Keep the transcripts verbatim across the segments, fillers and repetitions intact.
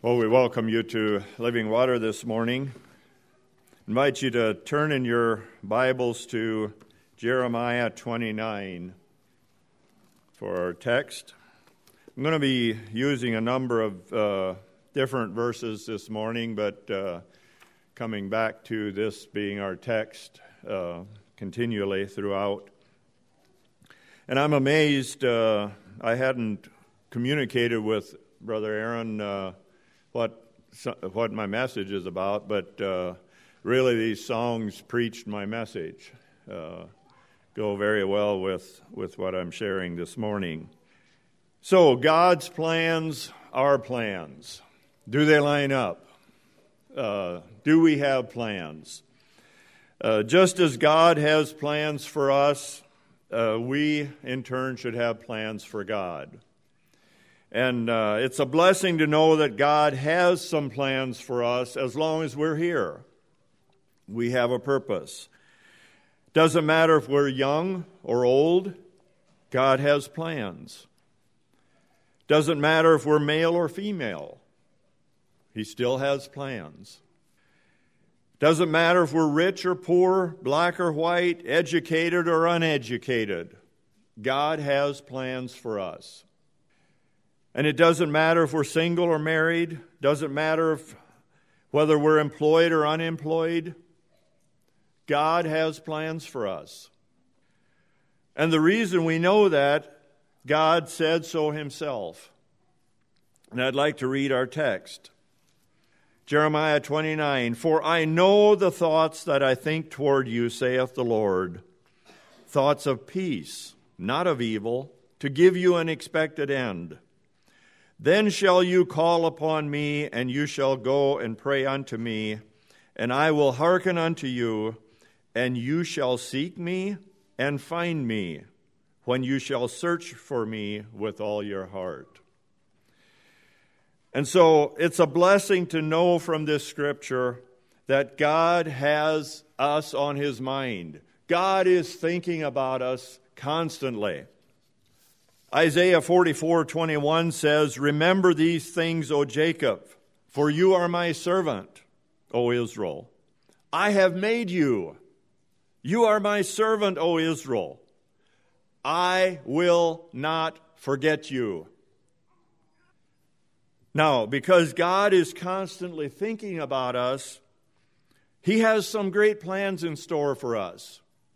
Well, we welcome you to Living Water this morning. I invite you to turn in your Bibles to Jeremiah twenty-nine for our text. I'm going to be using a number of uh, different verses this morning, but uh, coming back to this being our text uh, continually throughout. And I'm amazed, uh, I hadn't communicated with Brother Aaron uh, what what my message is about, but uh, really these songs preached my message. Uh, go very well with, with what I'm sharing this morning. So, God's plans, our plans. Do they line up? Uh, do we have plans? Uh, just as God has plans for us, uh, we in turn should have plans for God. And uh, it's a blessing to know that God has some plans for us as long as we're here. We have a purpose. Doesn't matter if we're young or old, God has plans. Doesn't matter if we're male or female, He still has plans. Doesn't matter if we're rich or poor, black or white, educated or uneducated, God has plans for us. And it doesn't matter if we're single or married, doesn't matter if whether we're employed or unemployed, God has plans for us. And the reason we know that, God said so Himself. And I'd like to read our text. Jeremiah twenty-nine, "For I know the thoughts that I think toward you, saith the Lord, thoughts of peace, not of evil, to give you an expected end. Then shall you call upon me, and you shall go and pray unto me, and I will hearken unto you, and you shall seek me and find me, when you shall search for me with all your heart." And so it's a blessing to know from this scripture that God has us on His mind. God is thinking about us constantly. Isaiah forty-four twenty-one says, "Remember these things, O Jacob, for you are my servant, O Israel. I have made you. You are my servant, O Israel. I will not forget you." Now, because God is constantly thinking about us, He has some great plans in store for us.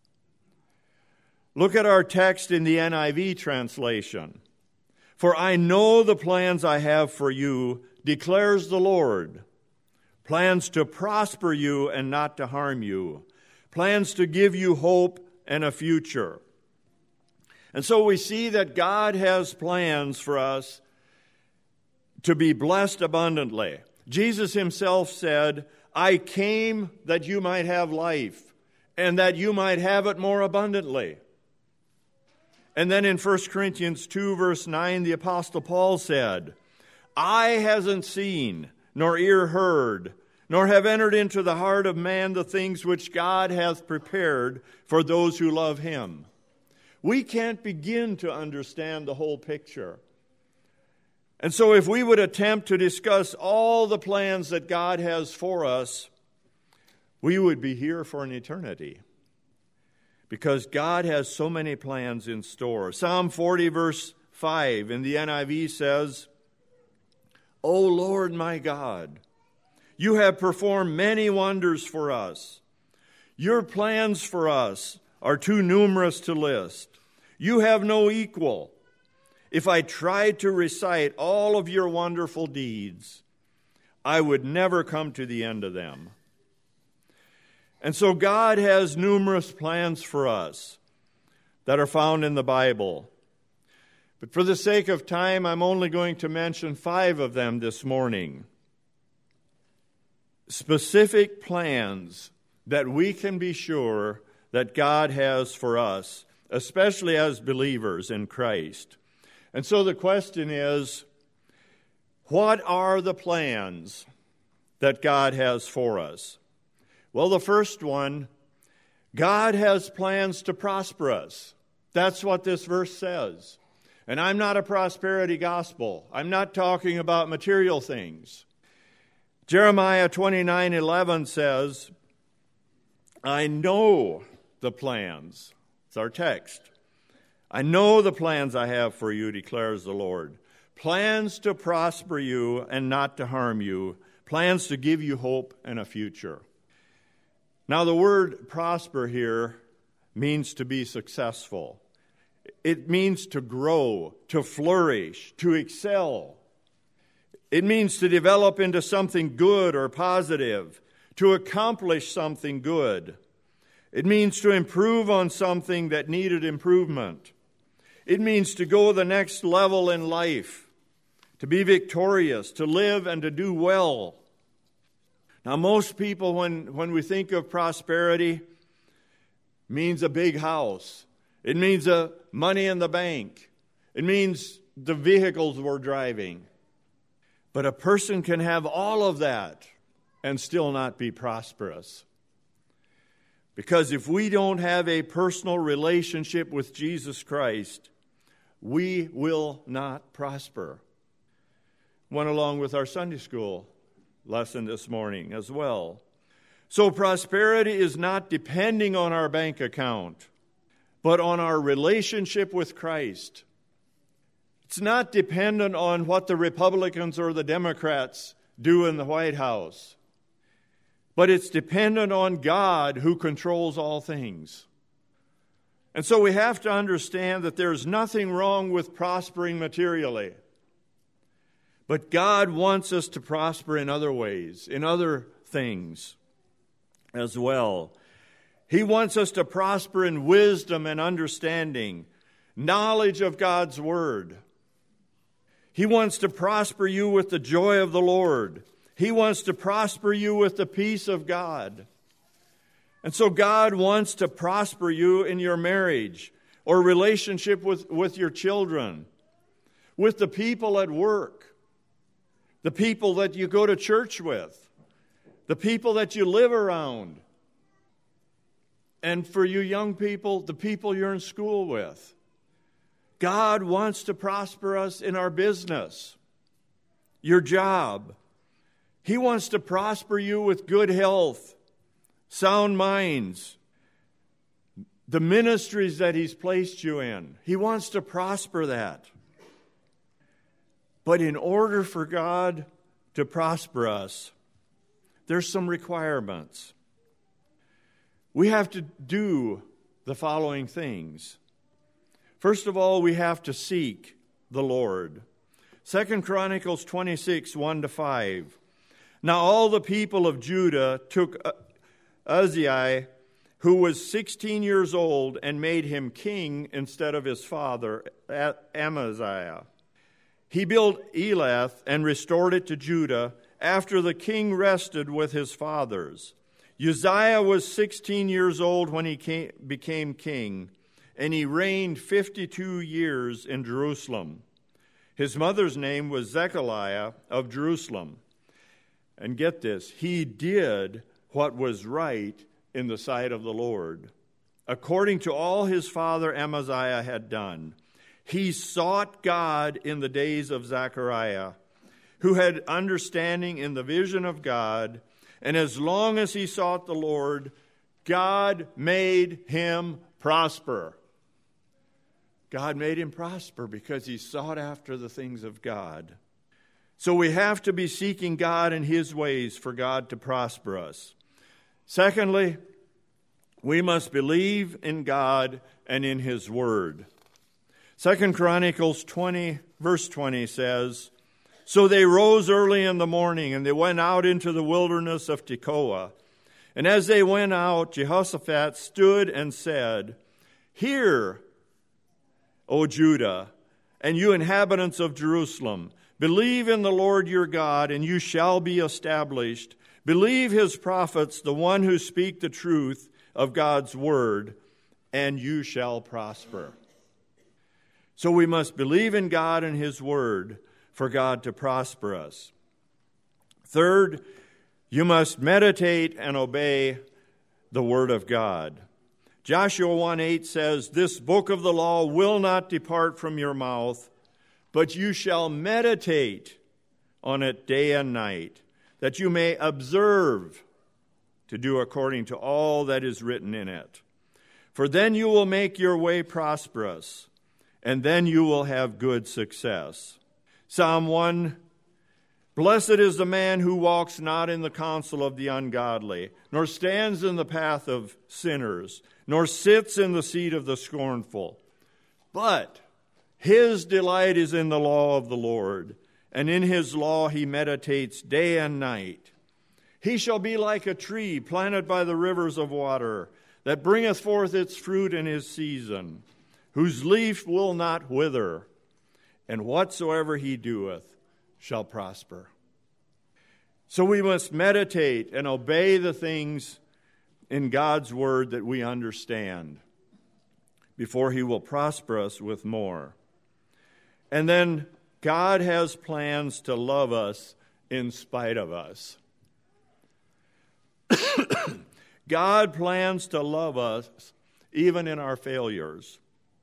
Look at our text in the N I V translation. "For I know the plans I have for you, declares the Lord. Plans to prosper you and not to harm you. Plans to give you hope and a future." And so we see that God has plans for us to be blessed abundantly. Jesus Himself said, "I came that you might have life, and that you might have it more abundantly." And then in First Corinthians two, verse nine, the Apostle Paul said, "Eye hasn't seen, nor ear heard, nor have entered into the heart of man the things which God hath prepared for those who love Him." We can't begin to understand the whole picture. And so if we would attempt to discuss all the plans that God has for us, we would be here for an eternity. Because God has so many plans in store. Psalm forty, verse five in the N I V says, "O Lord my God, you have performed many wonders for us. Your plans for us are too numerous to list. You have no equal. If I tried to recite all of your wonderful deeds, I would never come to the end of them." And so God has numerous plans for us that are found in the Bible. But for the sake of time, I'm only going to mention five of them this morning. Specific plans that we can be sure that God has for us, especially as believers in Christ. And so the question is, what are the plans that God has for us? Well, the first one, God has plans to prosper us. That's what this verse says. And I'm not a prosperity gospel. I'm not talking about material things. Jeremiah twenty-nine eleven says, I know the plans. It's our text. I know the plans I have for you, declares the Lord. Plans to prosper you and not to harm you. Plans to give you hope and a future. Now, the word prosper here means to be successful. It means to grow, to flourish, to excel. It means to develop into something good or positive, to accomplish something good. It means to improve on something that needed improvement. It means to go the next level in life, to be victorious, to live and to do well. Now, most people, when, when we think of prosperity, means a big house. It means a money in the bank. It means the vehicles we're driving. But a person can have all of that and still not be prosperous. Because if we don't have a personal relationship with Jesus Christ, we will not prosper. Went along with our Sunday school lesson this morning as well. So prosperity is not depending on our bank account, but on our relationship with Christ. It's not dependent on what the Republicans or the Democrats do in the White House, but it's dependent on God who controls all things. And so we have to understand that there's nothing wrong with prospering materially. But God wants us to prosper in other ways, in other things as well. He wants us to prosper in wisdom and understanding, knowledge of God's Word. He wants to prosper you with the joy of the Lord. He wants to prosper you with the peace of God. And so God wants to prosper you in your marriage or relationship with, with your children, with the people at work, the people that you go to church with, the people that you live around, and for you young people, the people you're in school with. God wants to prosper us in our business, your job. He wants to prosper you with good health, sound minds, the ministries that He's placed you in. He wants to prosper that. But in order for God to prosper us, there's some requirements. We have to do the following things. First of all, we have to seek the Lord. Second Chronicles twenty-six, one to five. Now all the people of Judah took Uzziah, who was sixteen years old, and made him king instead of his father, Amaziah. He built Elath and restored it to Judah after the king rested with his fathers. Uzziah was sixteen years old when he came, became king, and he reigned fifty-two years in Jerusalem. His mother's name was Zechariah of Jerusalem. And get this, he did what was right in the sight of the Lord, according to all his father Amaziah had done. He sought God in the days of Zechariah, who had understanding in the vision of God, and as long as he sought the Lord, God made him prosper. God made him prosper because he sought after the things of God. So we have to be seeking God in His ways for God to prosper us. Secondly, we must believe in God and in His Word. Second Chronicles twenty, verse twenty says, So they rose early in the morning, and they went out into the wilderness of Tekoa. And as they went out, Jehoshaphat stood and said, Hear, O Judah, and you inhabitants of Jerusalem, believe in the Lord your God, and you shall be established. Believe His prophets, the one who speak the truth of God's word, and you shall prosper. So we must believe in God and His word for God to prosper us. Third, you must meditate and obey the word of God. Joshua one eight says, This book of the law will not depart from your mouth, but you shall meditate on it day and night, that you may observe to do according to all that is written in it. For then you will make your way prosperous, and then you will have good success. Psalm one, blessed is the man who walks not in the counsel of the ungodly, nor stands in the path of sinners, nor sits in the seat of the scornful. But his delight is in the law of the Lord, and in his law he meditates day and night. He shall be like a tree planted by the rivers of water, that bringeth forth its fruit in his season, whose leaf will not wither, and whatsoever he doeth shall prosper. So we must meditate and obey the things in God's word that we understand before he will prosper us with more. And then God has plans to love us in spite of us. God plans to love us even in our failures.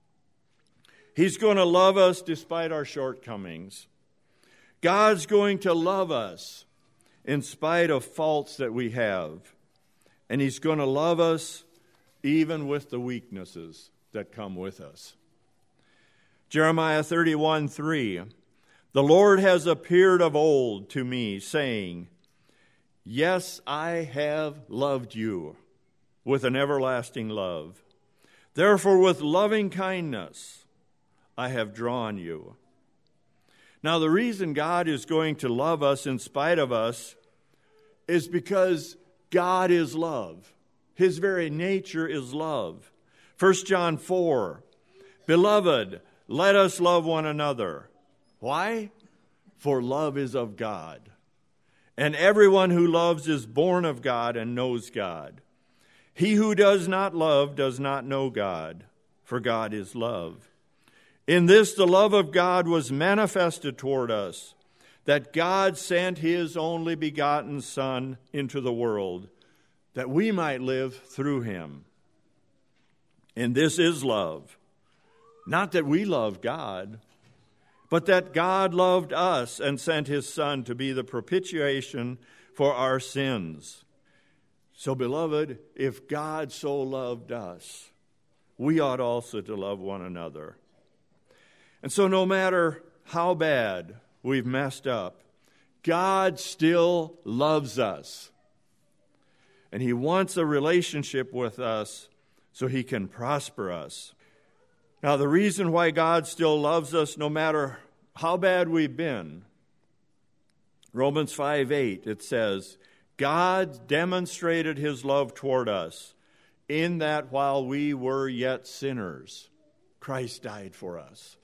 He's going to love us despite our shortcomings. God's going to love us in spite of faults that we have. And he's going to love us even with the weaknesses that come with us. Jeremiah thirty-one three, the Lord has appeared of old to me, saying, yes, I have loved you with an everlasting love. Therefore, with loving kindness, I have drawn you. Now, the reason God is going to love us in spite of us is because God is love. His very nature is love. First John four, beloved, let us love one another. Why? For love is of God. And everyone who loves is born of God and knows God. He who does not love does not know God, for God is love. In this the love of God was manifested toward us, that God sent his only begotten Son into the world, that we might live through him. And this is love. Not that we love God, but that God loved us and sent his Son to be the propitiation for our sins. So, beloved, if God so loved us, we ought also to love one another. And so no matter how bad we've messed up, God still loves us. And he wants a relationship with us so he can prosper us. Now, the reason why God still loves us no matter how bad we've been, Romans five eight, it says, God demonstrated his love toward us in that while we were yet sinners, Christ died for us.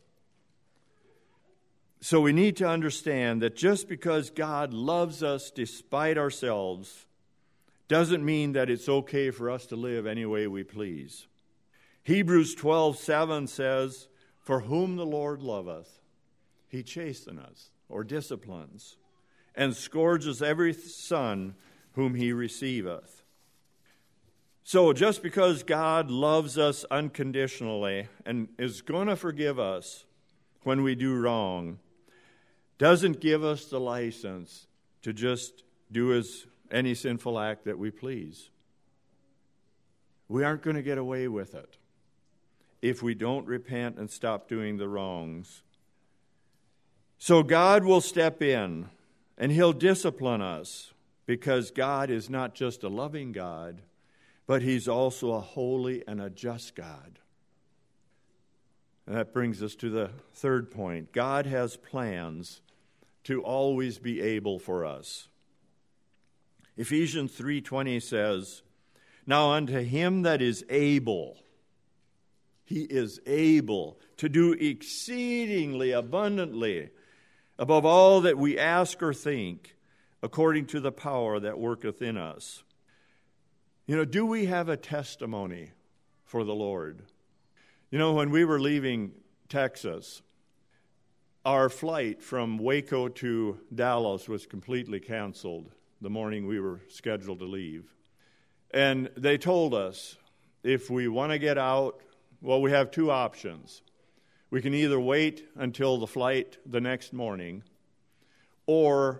So we need to understand that just because God loves us despite ourselves doesn't mean that it's okay for us to live any way we please. Hebrews twelve seven says, for whom the Lord loveth, he chasteneth or disciplines, and scourges every son whom he receiveth. So just because God loves us unconditionally and is going to forgive us when we do wrong, doesn't give us the license to just do as any sinful act that we please. We aren't going to get away with it if we don't repent and stop doing the wrongs. So God will step in and he'll discipline us because God is not just a loving God, but he's also a holy and a just God. And that brings us to the third point. God has plans to always be able for us. Ephesians three twenty says, now unto him that is able, he is able to do exceedingly abundantly above all that we ask or think, according to the power that worketh in us. You know, do we have a testimony for the Lord? You know, when we were leaving Texas, our flight from Waco to Dallas was completely canceled the morning we were scheduled to leave. And they told us, if we want to get out, well, we have two options. We can either wait until the flight the next morning, or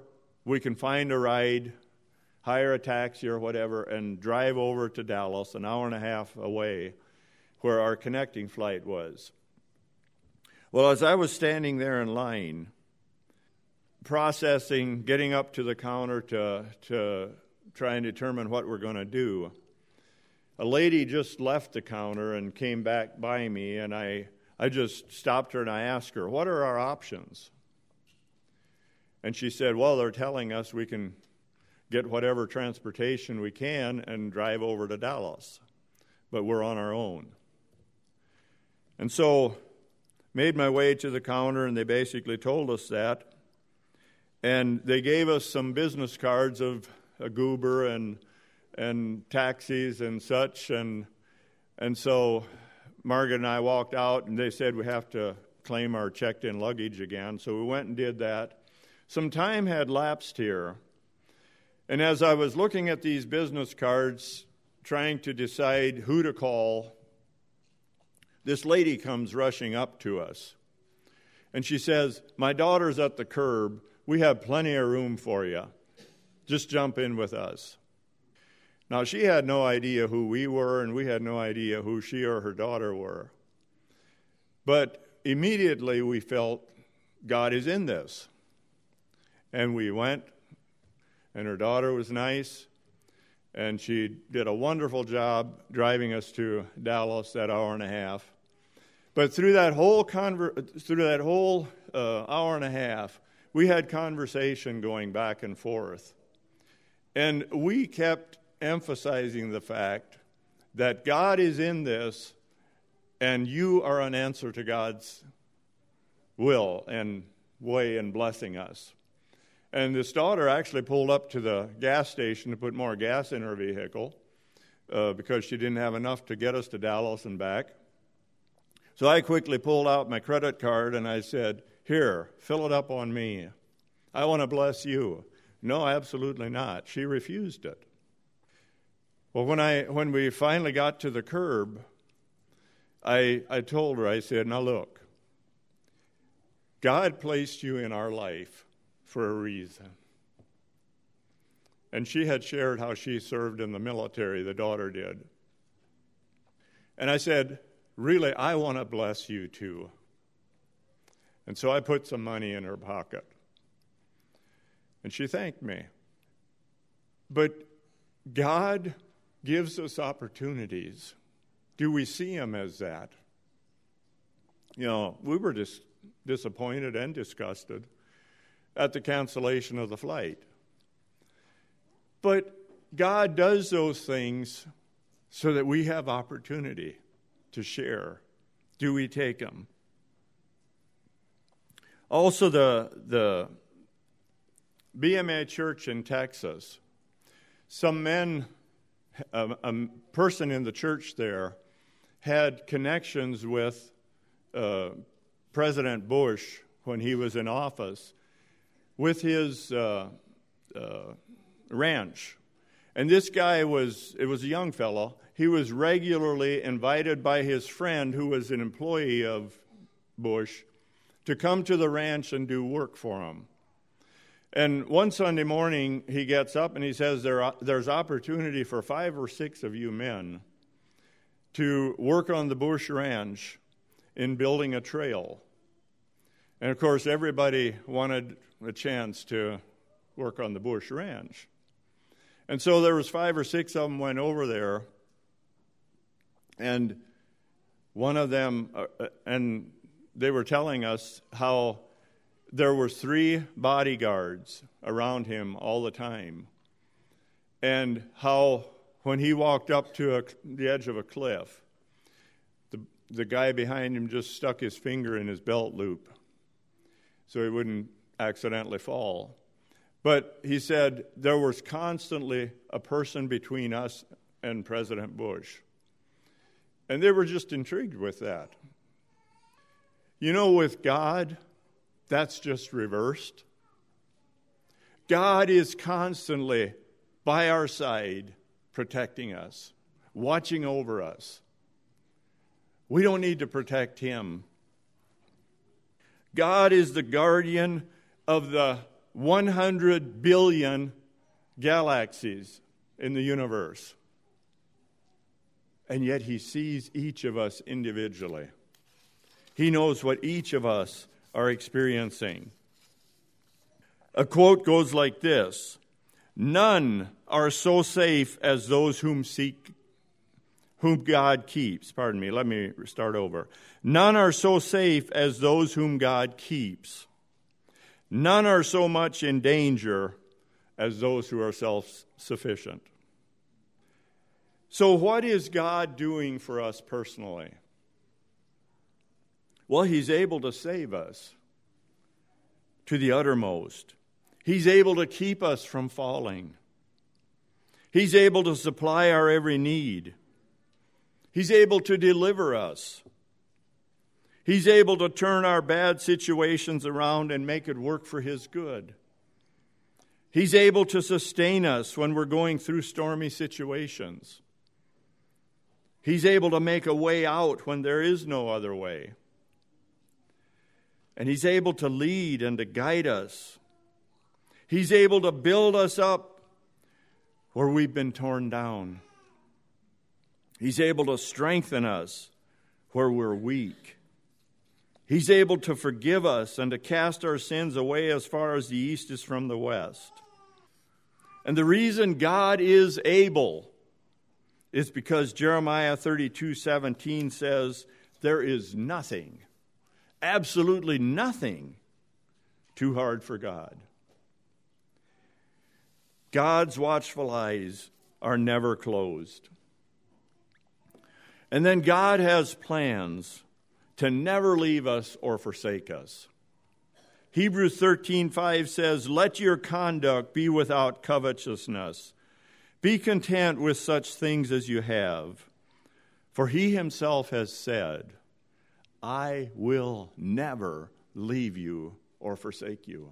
we can find a ride, hire a taxi or whatever, and drive over to Dallas, an hour and a half away, where our connecting flight was. Well, as I was standing there in line, processing, getting up to the counter to, to try and determine what we're going to do, a lady just left the counter and came back by me, and I, I just stopped her and I asked her, what are our options? And she said, well, they're telling us we can get whatever transportation we can and drive over to Dallas, but we're on our own. And so made my way to the counter, and they basically told us that. And they gave us some business cards of a goober and and taxis and such. And and so Margaret and I walked out, and they said we have to claim our checked-in luggage again. So we went and did that. Some time had lapsed here. And as I was looking at these business cards, trying to decide who to call, this lady comes rushing up to us. And she says, my daughter's at the curb. We have plenty of room for you. Just jump in with us. Now, she had no idea who we were, and we had no idea who she or her daughter were. But immediately we felt, God is in this. And we went, and her daughter was nice, and she did a wonderful job driving us to Dallas that hour and a half. But through that whole conver- through that whole uh, hour and a half, we had conversation going back and forth. And we kept emphasizing the fact that God is in this, and you are an answer to God's will and way in blessing us. And this daughter actually pulled up to the gas station to put more gas in her vehicle uh, because she didn't have enough to get us to Dallas and back. So I quickly pulled out my credit card and I said, here, fill it up on me. I want to bless you. No, absolutely not. She refused it. Well, when I when we finally got to the curb, I I told her, I said, now look, God placed you in our life for a reason. And she had shared how she served in the military, the daughter did. And I said, really, I want to bless you too. And so I put some money in her pocket. And she thanked me. But God gives us opportunities. Do we see them as that? You know, we were dis- disappointed and disgusted at the cancellation of the flight. But God does those things so that we have opportunity to share. Do we take them? Also, the the B M A church in Texas, some men, a, a person in the church there, had connections with uh, President Bush when he was in office with his uh, uh, ranch. And this guy was, it was a young fellow, he was regularly invited by his friend, who was an employee of Bush, to come to the ranch and do work for him. And one Sunday morning, he gets up and he says, there, there's opportunity for five or six of you men to work on the Bush Ranch in building a trail. And of course, everybody wanted a chance to work on the Bush Ranch. And so there was five or six of them went over there, and one of them, uh, and they were telling us how there were three bodyguards around him all the time, and how when he walked up to a, the edge of a cliff, the, the guy behind him just stuck his finger in his belt loop so he wouldn't accidentally fall. But he said there was constantly a person between us and President Bush. And they were just intrigued with that. You know, with God, that's just reversed. God is constantly by our side, protecting us, watching over us. We don't need to protect him. God is the guardian of the one hundred billion galaxies in the universe. And yet he sees each of us individually. He knows what each of us are experiencing. A quote goes like this: "None are so safe as those whom seek, whom God keeps." Pardon me, let me start over. None are so safe as those whom God keeps. None are so much in danger as those who are self-sufficient. So what is God doing for us personally? Well, he's able to save us to the uttermost. He's able to keep us from falling. He's able to supply our every need. He's able to deliver us. He's able to turn our bad situations around and make it work for his good. He's able to sustain us when we're going through stormy situations. He's able to make a way out when there is no other way. And he's able to lead and to guide us. He's able to build us up where we've been torn down. He's able to strengthen us where we're weak. He's able to forgive us and to cast our sins away as far as the east is from the west. And the reason God is able is because Jeremiah thirty-two seventeen says, "There is nothing, absolutely nothing, too hard for God." God's watchful eyes are never closed. And then God has plans to never leave us or forsake us. Hebrews thirteen five says, "Let your conduct be without covetousness. Be content with such things as you have. For he himself has said, I will never leave you or forsake you."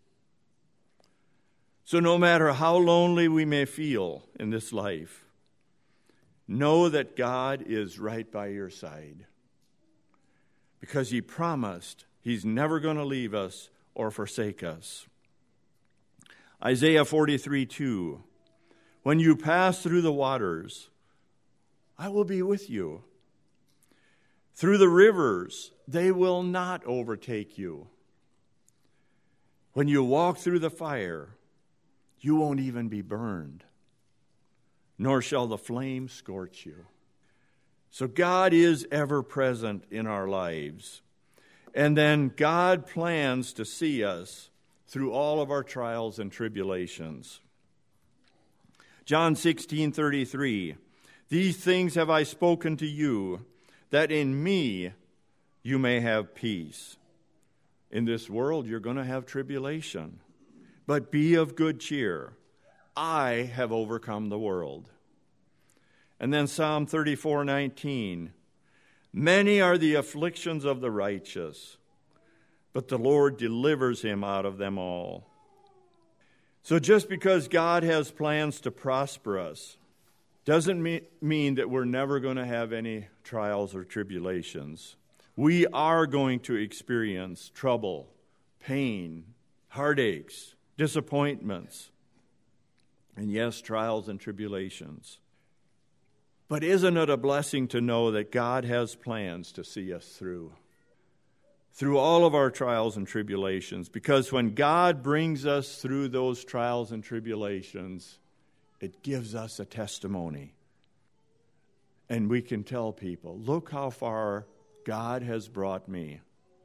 So no matter how lonely we may feel in this life, know that God is right by your side. Because he promised he's never going to leave us or forsake us. Isaiah forty-three two, "When you pass through the waters, I will be with you. Through the rivers, they will not overtake you. When you walk through the fire, you won't even be burned, nor shall the flame scorch you." So God is ever present in our lives. And then God plans to see us through all of our trials and tribulations. John sixteen thirty-three, "These things have I spoken to you, that in me you may have peace. In this world you're going to have tribulation, but be of good cheer. I have overcome the world." And then Psalm thirty-four nineteen, "Many are the afflictions of the righteous, but the Lord delivers him out of them all." So just because God has plans to prosper us doesn't mean that we're never going to have any trials or tribulations. We are going to experience trouble, pain, heartaches, disappointments, and yes, trials and tribulations. But isn't it a blessing to know that God has plans to see us through? Through all of our trials and tribulations. Because when God brings us through those trials and tribulations, it gives us a testimony. And we can tell people, look how far God has brought me.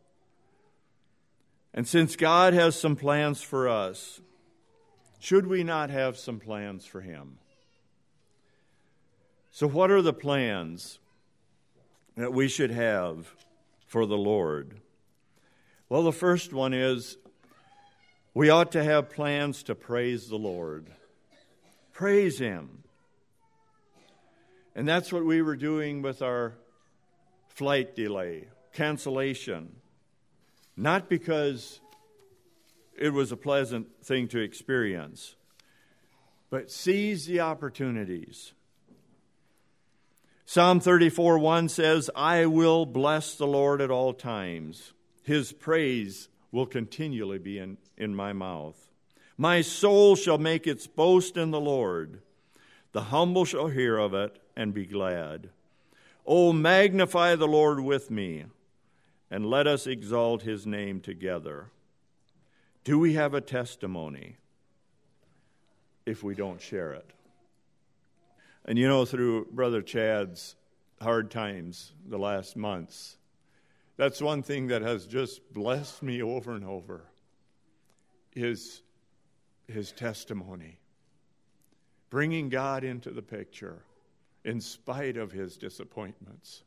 And since God has some plans for us, should we not have some plans for him? So what are the plans that we should have for the Lord? Well, the first one is we ought to have plans to praise the Lord. Praise him. And that's what we were doing with our flight delay, cancellation. Not because it was a pleasant thing to experience, but seize the opportunities. Psalm thirty-four one says, "I will bless the Lord at all times. His praise will continually be in in my mouth. My soul shall make its boast in the Lord. The humble shall hear of it and be glad. O magnify the Lord with me, and let us exalt his name together. Do we have a testimony if we don't share it? And you know, through Brother Chad's hard times the last months, that's one thing that has just blessed me over and over, is his testimony. Bringing God into the picture in spite of his disappointments.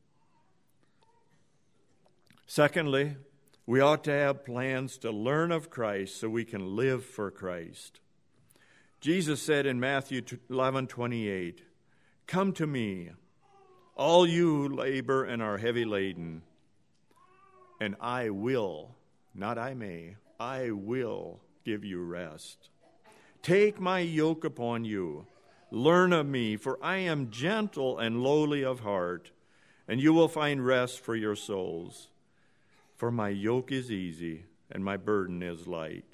Secondly, we ought to have plans to learn of Christ so we can live for Christ. Jesus said in Matthew eleven twenty-eight, "Come to me, all you who labor and are heavy laden, and I will, not I may, I will give you rest. Take my yoke upon you. Learn of me, for I am gentle and lowly of heart, and you will find rest for your souls. For my yoke is easy and my burden is light."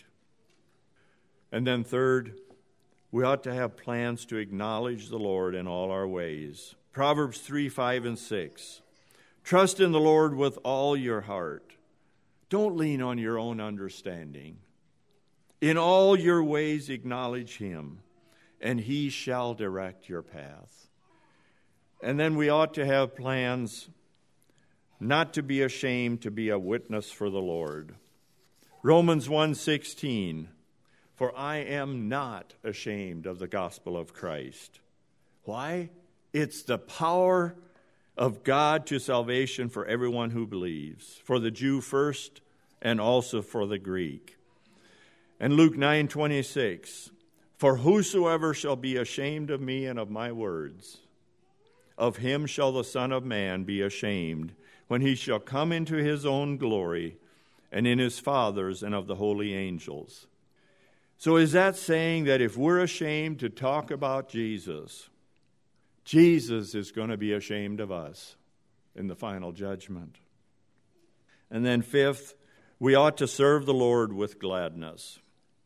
And then third, we ought to have plans to acknowledge the Lord in all our ways. Proverbs three, five, and six. Trust in the Lord with all your heart. Don't lean on your own understanding. In all your ways acknowledge him, and he shall direct your path. And then we ought to have plans not to be ashamed to be a witness for the Lord. Romans one sixteen, "For I am not ashamed of the gospel of Christ." Why? It's the power of God to salvation for everyone who believes, for the Jew first and also for the Greek. And Luke nine twenty-six, "For whosoever shall be ashamed of me and of my words, of him shall the Son of Man be ashamed, when he shall come into his own glory, and in his Father's and of the holy angels." So is that saying that if we're ashamed to talk about Jesus, Jesus is going to be ashamed of us in the final judgment? And then fifth, we ought to serve the Lord with gladness.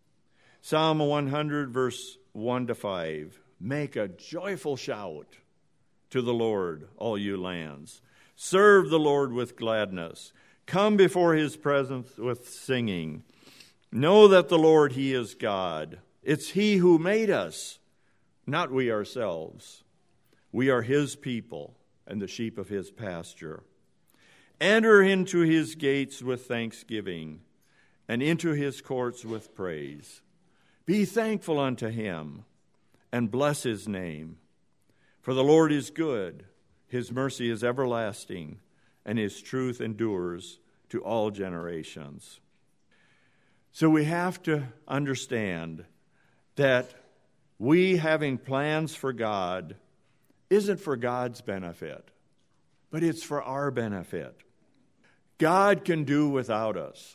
Psalm one hundred, verse one to five, "Make a joyful shout to the Lord, all you lands. Serve the Lord with gladness. Come before his presence with singing. Know that the Lord, he is God. It's he who made us, not we ourselves. We are his people and the sheep of his pasture. Enter into his gates with thanksgiving, and into his courts with praise. Be thankful unto him, and bless his name. For the Lord is good, his mercy is everlasting, and his truth endures to all generations." So we have to understand that we having plans for God isn't for God's benefit, but it's for our benefit. God can do without us.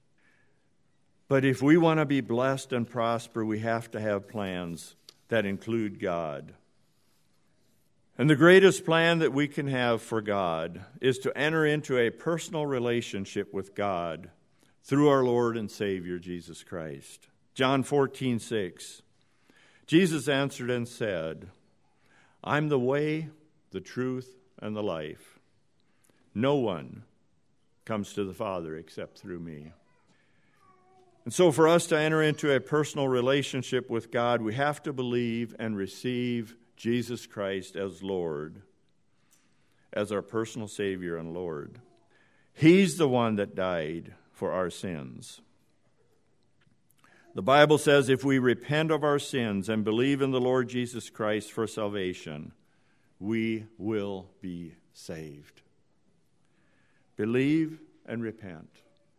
But if we want to be blessed and prosper, we have to have plans that include God. And the greatest plan that we can have for God is to enter into a personal relationship with God through our Lord and Savior, Jesus Christ. John fourteen six. Jesus answered and said, "I'm the way, the truth, and the life. No one comes to the Father except through me." And so for us to enter into a personal relationship with God, we have to believe and receive Jesus Christ as Lord, as our personal Savior and Lord. He's the one that died for our sins. The Bible says if we repent of our sins and believe in the Lord Jesus Christ for salvation, we will be saved. Believe and repent.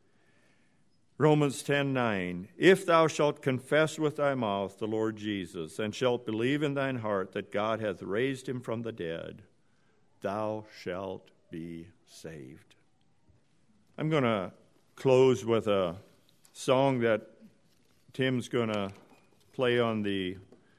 Romans ten nine, "If thou shalt confess with thy mouth the Lord Jesus, and shalt believe in thine heart that God hath raised him from the dead, thou shalt be saved." I'm going to close with a song that Tim's going to play on the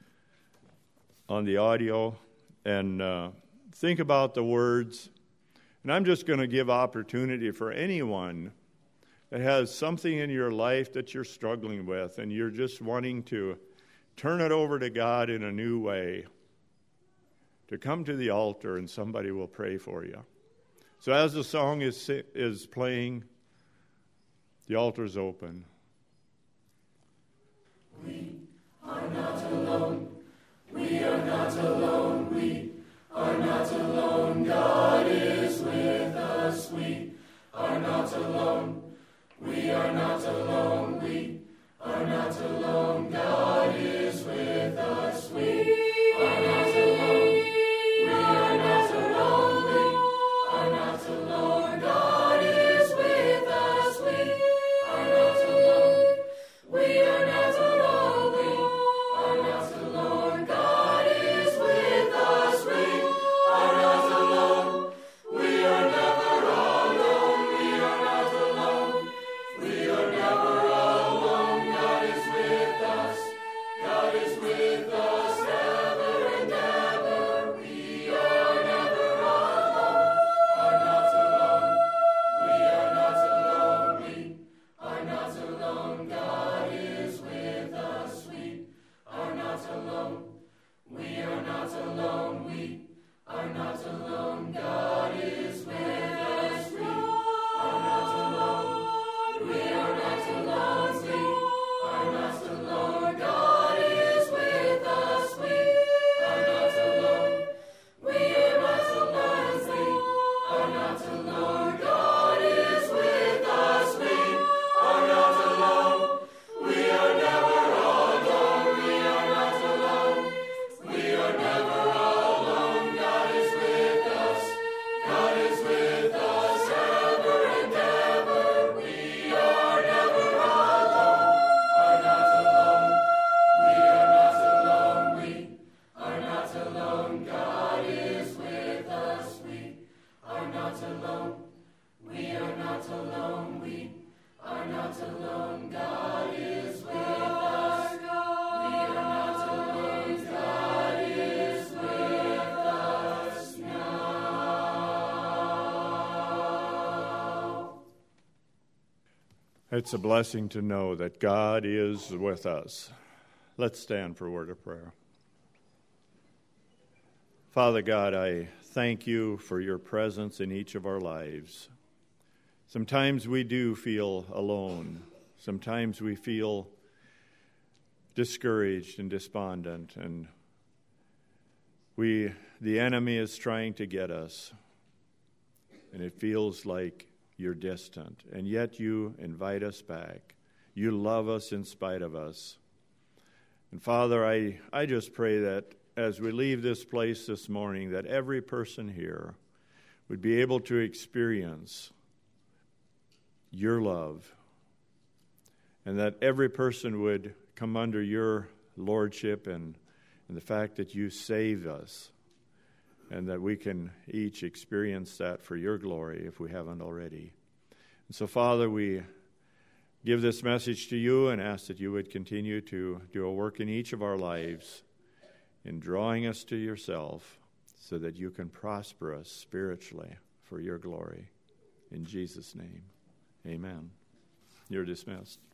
on the audio, and uh, think about the words. And I'm just going to give opportunity for anyone that has something in your life that you're struggling with and you're just wanting to turn it over to God in a new way, to come to the altar and somebody will pray for you. So as the song is is playing, the altar is open. We are not alone. We are not alone. We are not alone. God is with us. We are not alone. We are not alone. We are not alone. God is with us. We are not alone. We are not alone. We are not alone. God is with us. We are not alone. We are not alone. We are not alone. God is with us. We are not alone. We are never alone. We are not alone. We are never alone. God is with us. God is with us ever and ever. We are never alone. Are not alone. We are not alone. We are not alone. God is with us. We are not alone. We are not alone. We are not alone. God is with us. We are not alone. We are not alone. We are not alone. God is with us. We are not alone. We are not alone. We are not alone. God is with us. We are not alone. We are never alone. We are not alone. We are never alone. God is with us. God is with us ever and ever. We are never alone. Are not alone. We are not alone. We are not alone. God is with us. We are not alone. We are not alone. We are not alone. God is with us. We are not alone. God is with us now. It's a blessing to know that God is with us. Let's stand for a word of prayer. Father God, I thank you for your presence in each of our lives. Sometimes we do feel alone. Sometimes we feel discouraged and despondent, and we the enemy is trying to get us, and it feels like you're distant, and yet you invite us back. You love us in spite of us. And Father, I, I just pray that as we leave this place this morning, that every person here would be able to experience your love, and that every person would come under your lordship and, and the fact that you save us, and that we can each experience that for your glory if we haven't already. And so, Father, we give this message to you and ask that you would continue to do a work in each of our lives in drawing us to yourself so that you can prosper us spiritually for your glory. In Jesus' name, amen. You're dismissed.